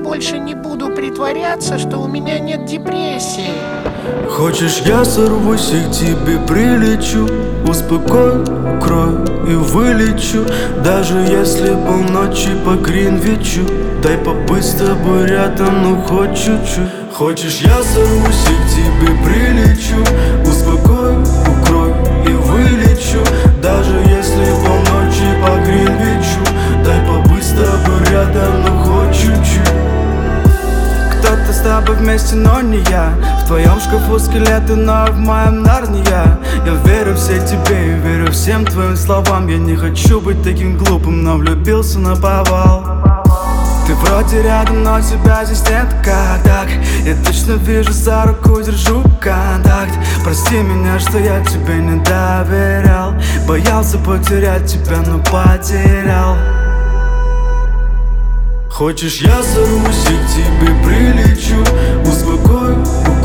больше не буду притворяться, что у меня нет депрессии. Хочешь, я сорвусь и к тебе прилечу, успокою, укрою и вылечу. Даже если полночи по Гринвичу, дай побыть с тобой рядом, ну хоть чуть-чуть. Хочешь, я сорвусь и к тебе прилечу, успокою, укрою и вылечу. Даже если полночи по Гринвичу, дай побыть с тобой рядом, ну хоть чуть-чуть. Кто-то с тобой вместе, но не я. В твоем шкафу скелеты, но в моем Нарния. Я верю все тебе и верю всем твоим словам. Я не хочу быть таким глупым, но влюбился наповал. Ты вроде рядом, но тебя здесь нет. Как так? Я точно вижу, за руку держу контакт. Прости меня, что я тебе не доверял. Боялся потерять тебя, но потерял. Хочешь, я сорвусь и к тебе прилечу, успокою,